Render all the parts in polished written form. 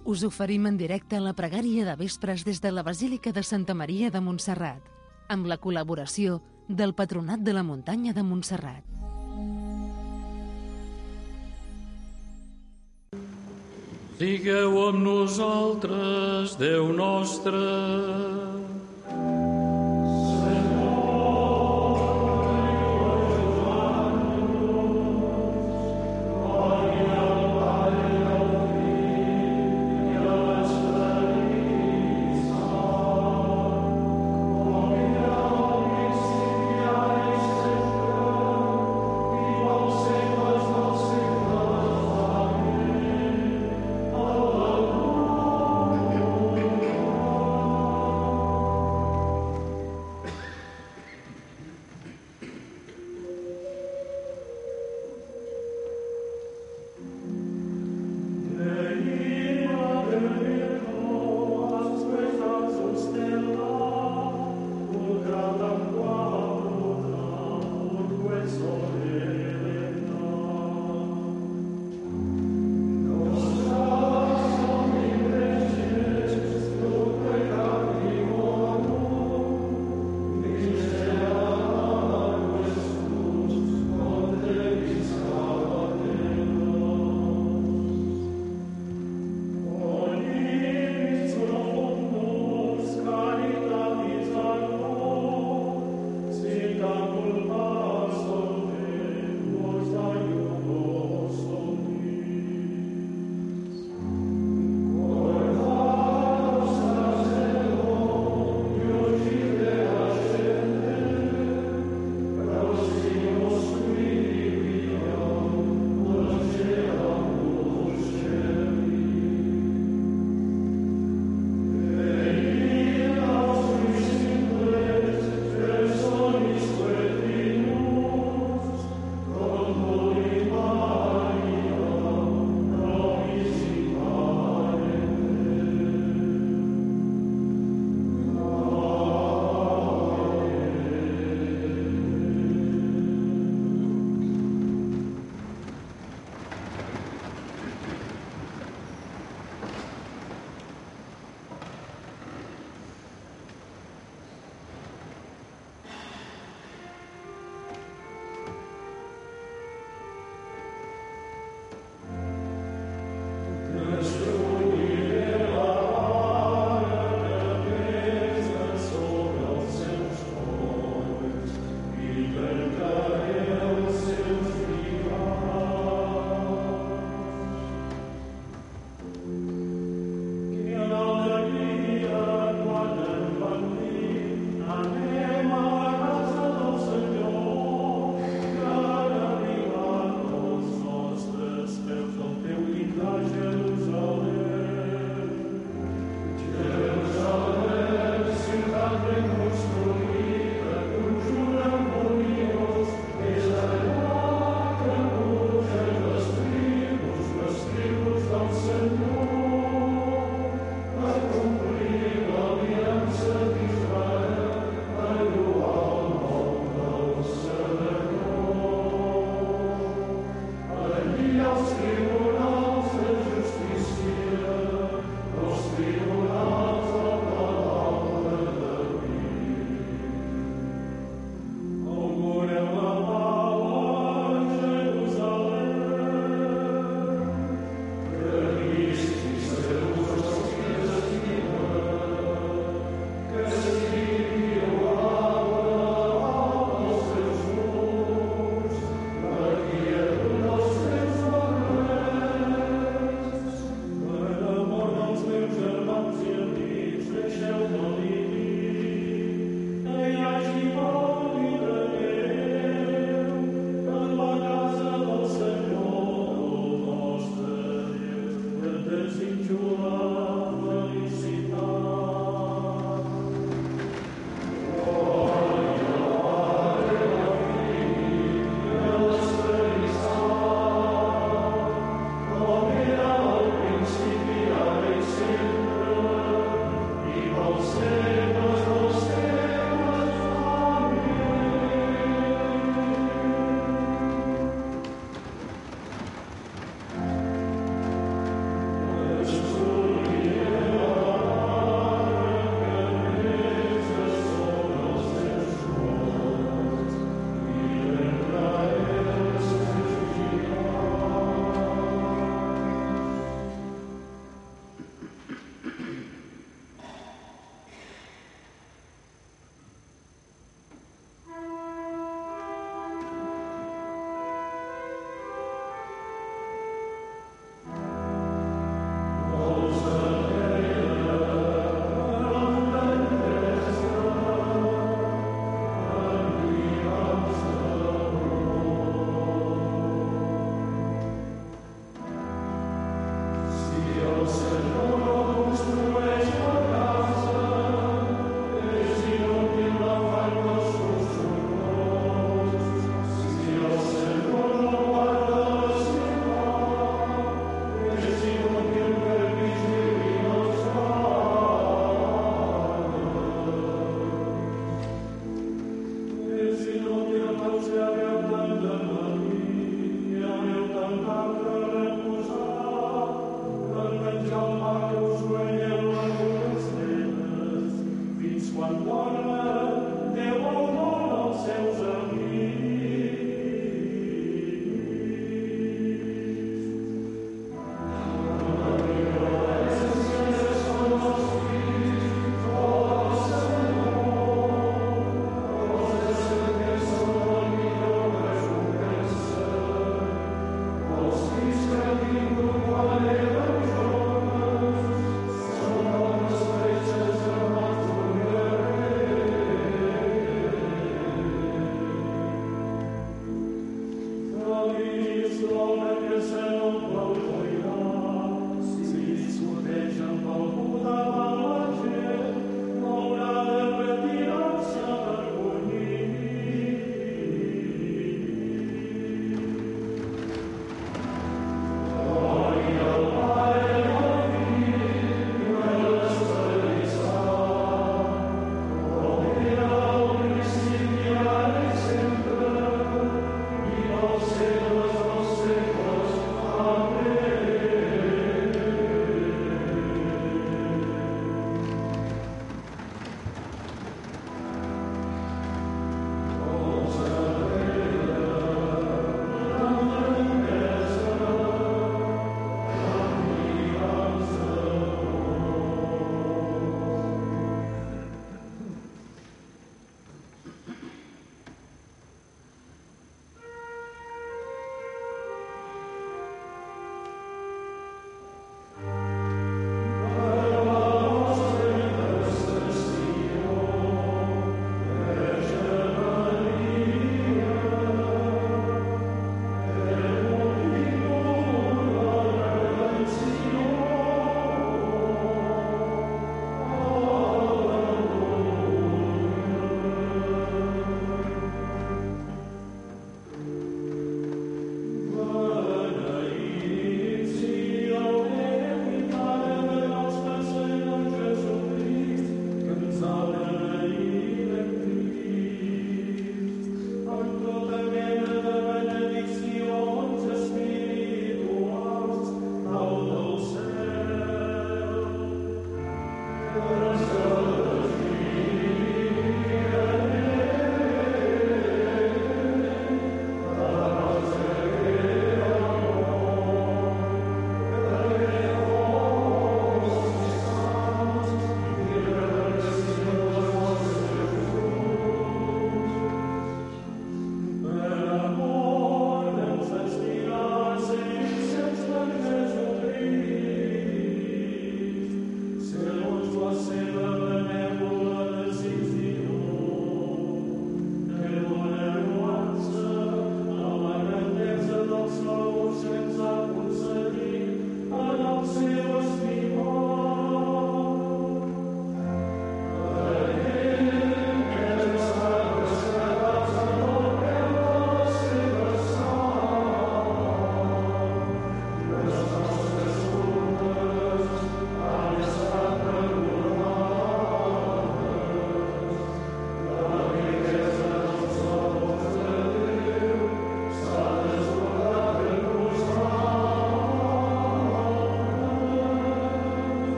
Us oferim en directe la pregària de vespres des de la Basílica de Santa Maria de Montserrat, amb la col·laboració del Patronat de la Muntanya de Montserrat. Digueu amb nosaltres, Déu nostre.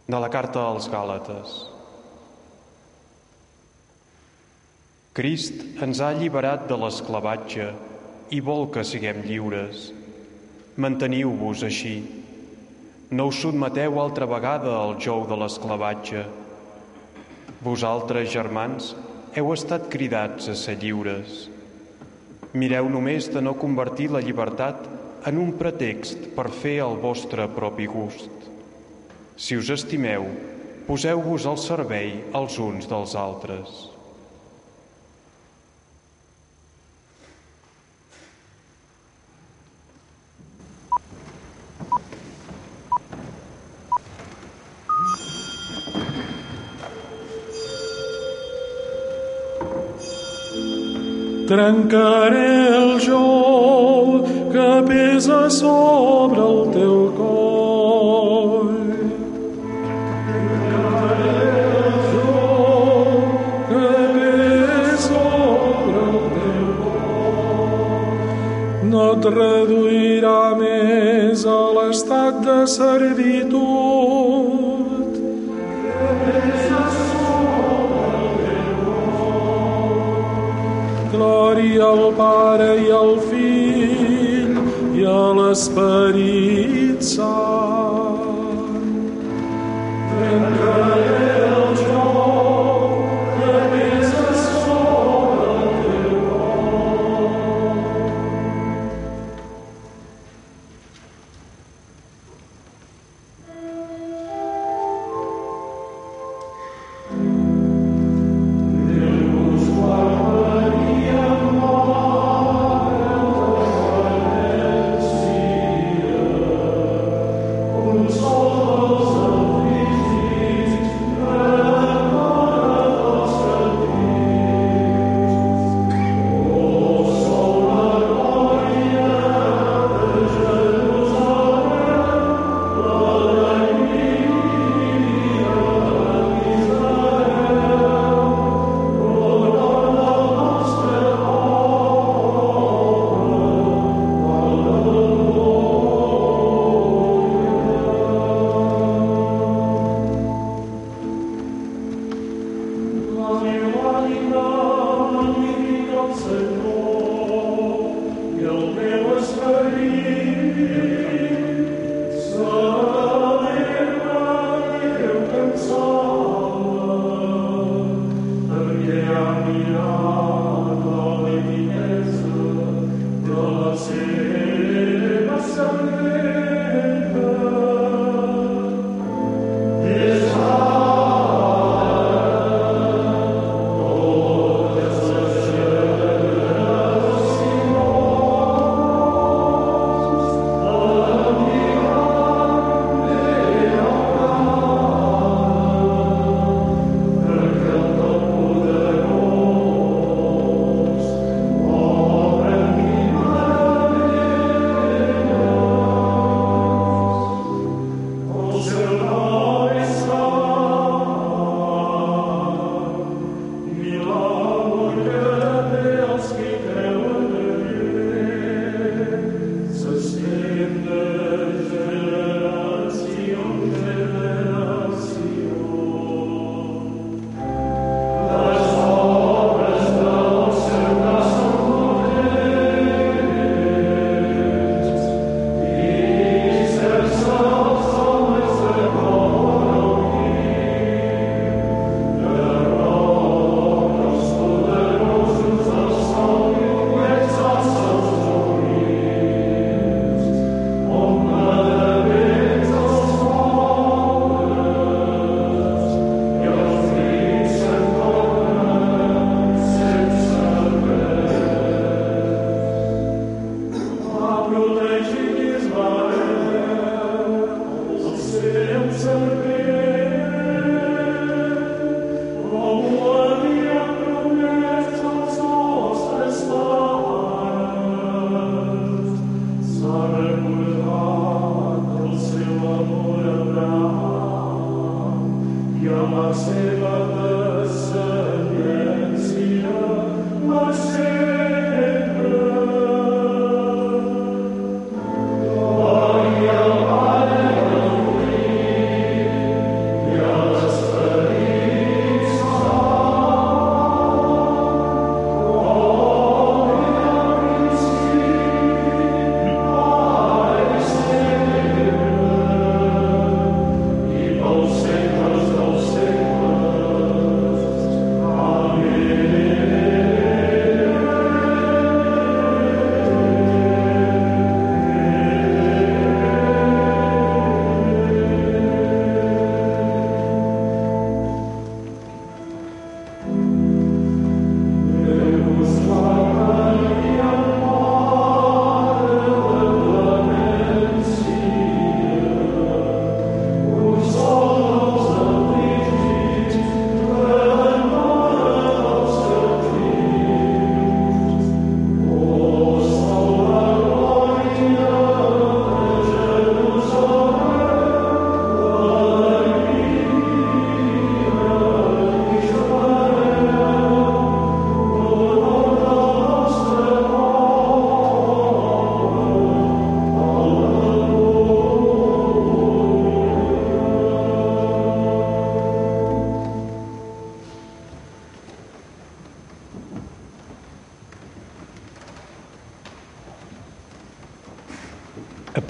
De la carta als Gàlates. Crist ens ha alliberat de l'esclavatge i vol que siguem lliures. Manteniu-vos així. No us sotmeteu altra vegada al jou de l'esclavatge. Vosaltres, germans, heu estat cridats a ser lliures. Mireu només de no convertir la llibertat en un pretext per fer el vostre propi gust. Si us estimeu, poseu-vos al servei els uns dels altres. Trencaré el jou que pesa sobre el teu coll. Trencaré el jou que pesa sobre el teu coll. No et reduirà més a l'estat de servitud. Glòria al Pare i al Fill i a l'Esperit Sant. Trencaré el jou que pesa sobre el teu coll.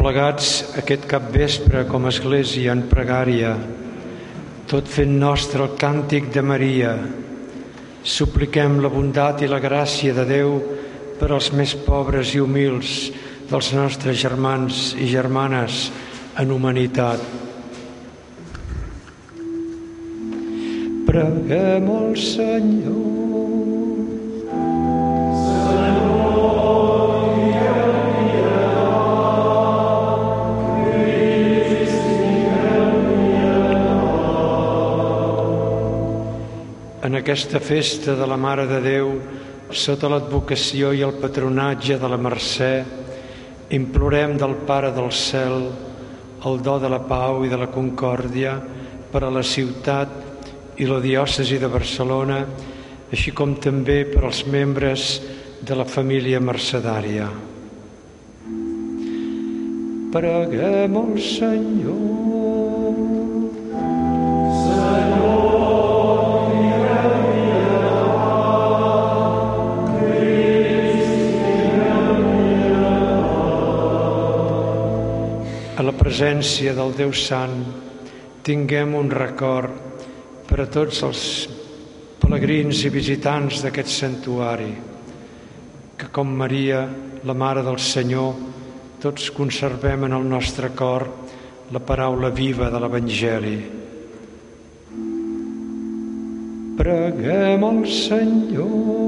plegats aquest capvespre com a Església en pregària, tot fent nostre el càntic de Maria, supliquem la bondat i la gràcia de Déu per als més pobres i humils dels nostres germans i germanes en humanitat. Preguem al Senyor. En aquesta festa de la Mare de Déu, sota l'advocació i el patronatge de la Mercè, implorem del Pare del Cel el do de la pau i de la concòrdia per a la ciutat i la diòcesi de Barcelona, així com també per als membres de la família mercedària. Preguem al Senyor. A la presència del Déu Sant, tinguem un record per a tots els pelegrins i visitants d'aquest santuari, que com Maria, la Mare del Senyor, tots conservem en el nostre cor la paraula viva de l'Evangeli. Preguem al Senyor.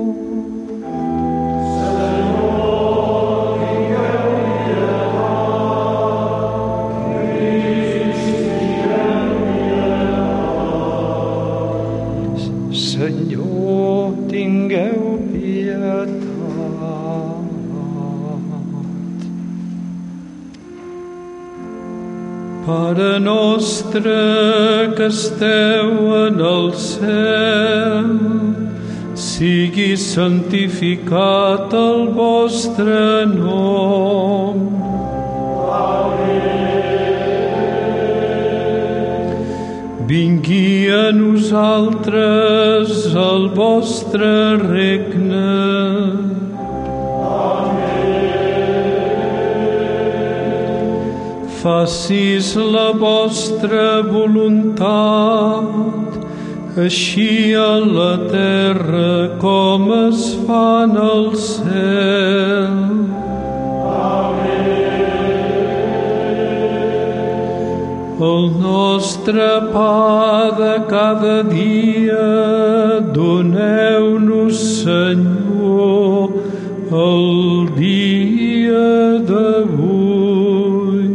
Senyor, tingueu pietat. Pare nostre que esteu en el cel, sigui santificat el vostre nom. Vingui a nosaltres el vostre regne. Facis la vostra voluntat, així a la terra com es fa en el cel. El nostre pa de cada dia doneu-nos, Senyor, el dia d'avui.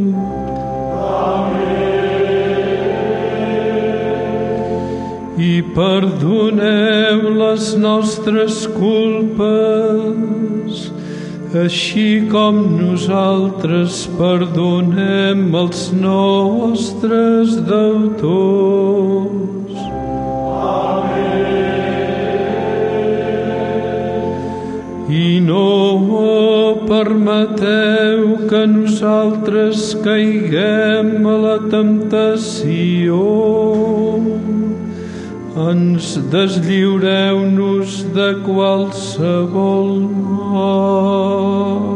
I perdoneu les nostres culpes, així com nosaltres perdonem els nostres deutors. I no permeteu que nosaltres caiguem a la temptació. Ens deslliureu-nos de qualsevol mal.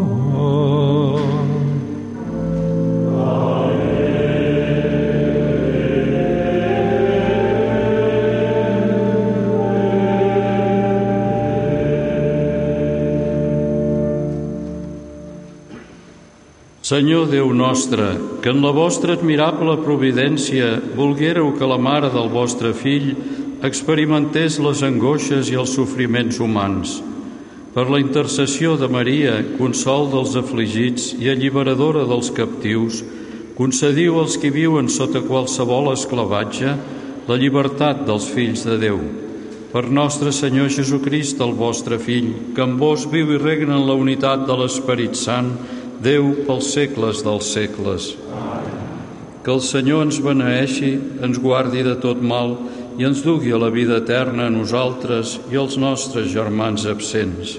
Senyor Déu nostre, que en la vostra admirable providència volguéreu que la mare del vostre Fill experimentés les angoixes i els sofriments humans. Per la intercessió de Maria, consol dels afligits i alliberadora dels captius, concediu als qui viuen sota qualsevol esclavatge la llibertat dels fills de Déu. Per nostre Senyor Jesucrist, el vostre Fill, que amb vos viu i regna en la unitat de l'Esperit Sant, Déu pels segles dels segles. Que el Senyor ens beneeixi, ens guardi de tot mal i ens dugui a la vida eterna a nosaltres i als nostres germans absents.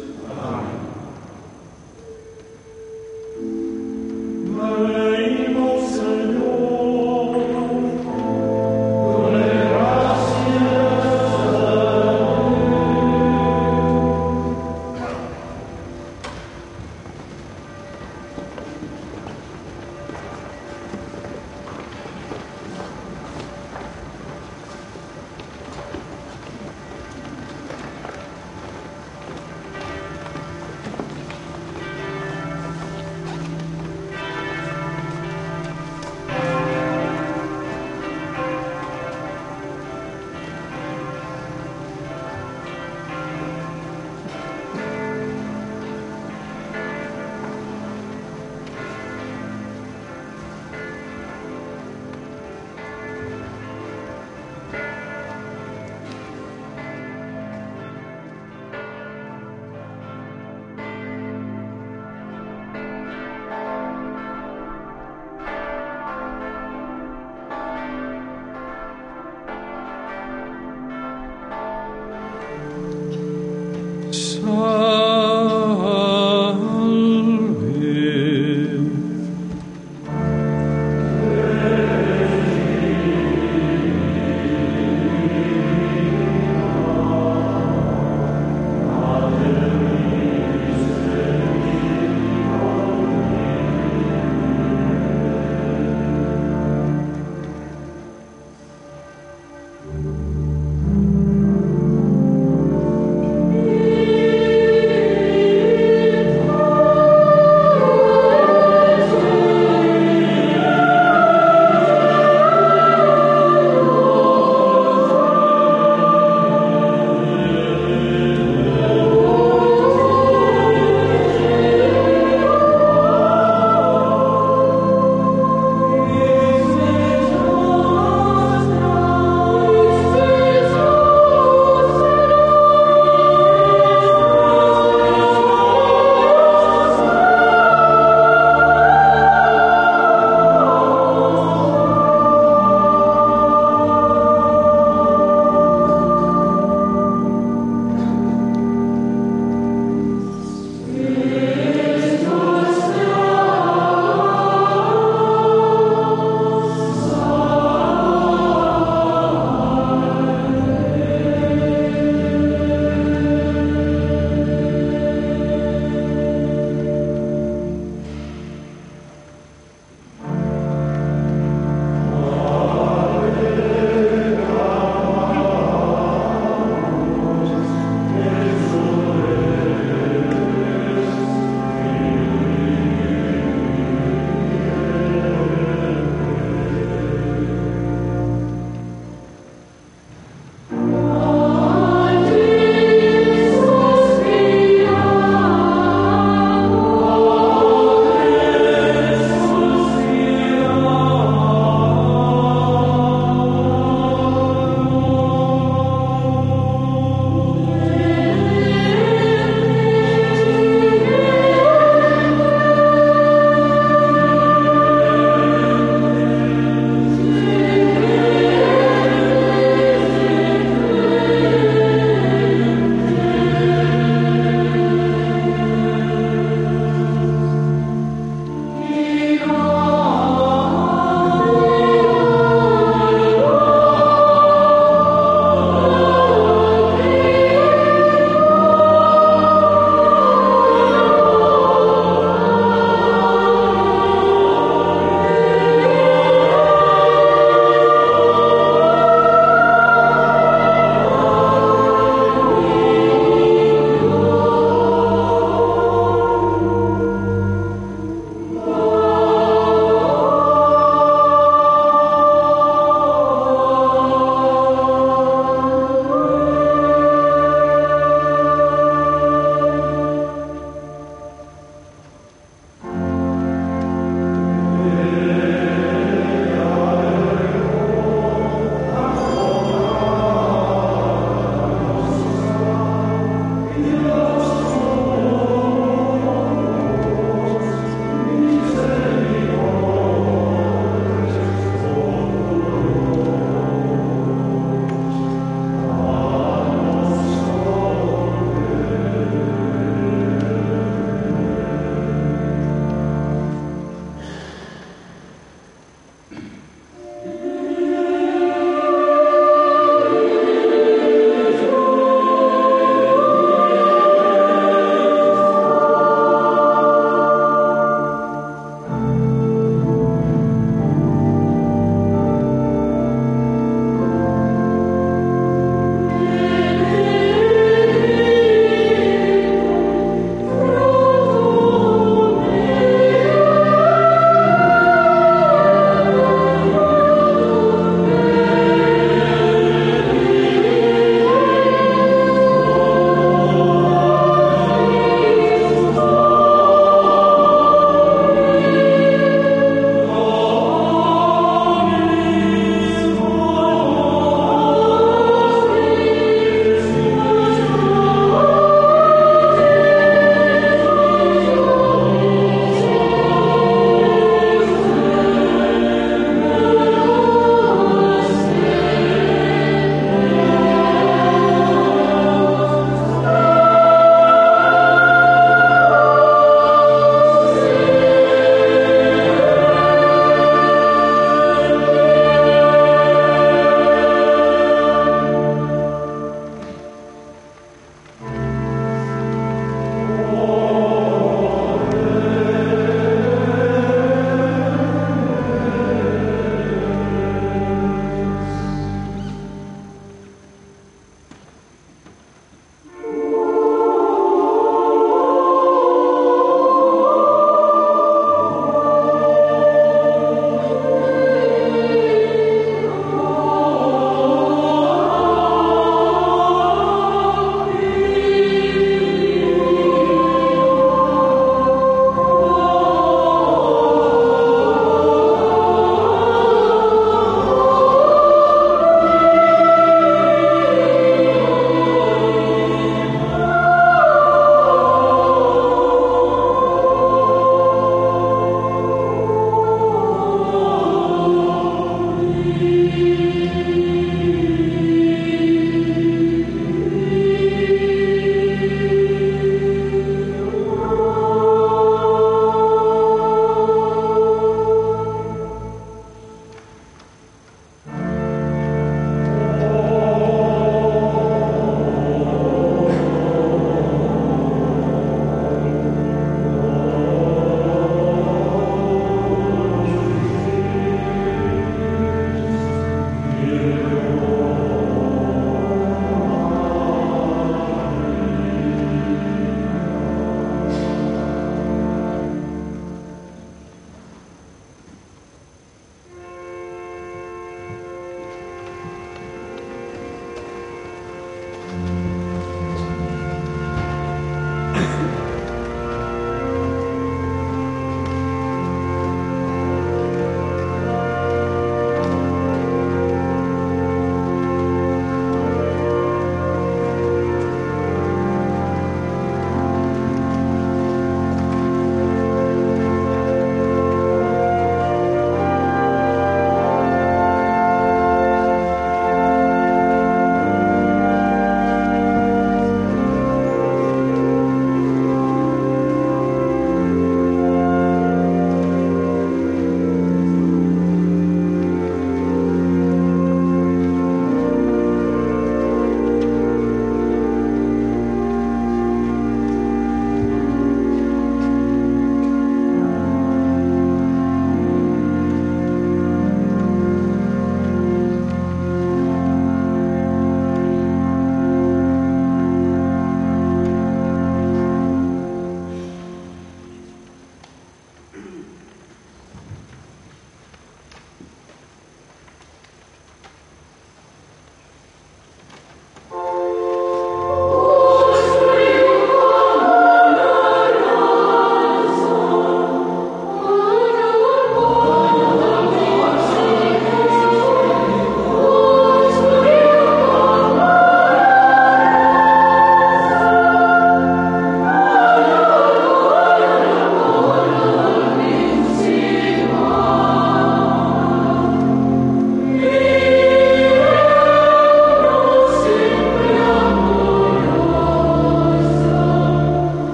Salve.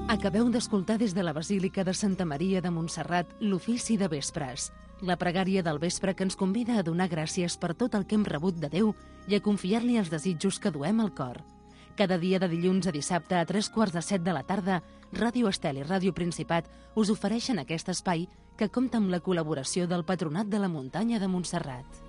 Acabeu d'escoltar des de la Basílica de Santa Maria de Montserrat l'ofici de vespres, la pregària del vespre que ens convida a donar gràcies per tot el que hem rebut de Déu i a confiar-li els desitjos que duem al cor. Cada dia de dilluns a dissabte a 3:45 de la tarda, Ràdio Estel i Ràdio Principat us ofereixen aquest espai que compta amb la col·laboració del Patronat de la Muntanya de Montserrat.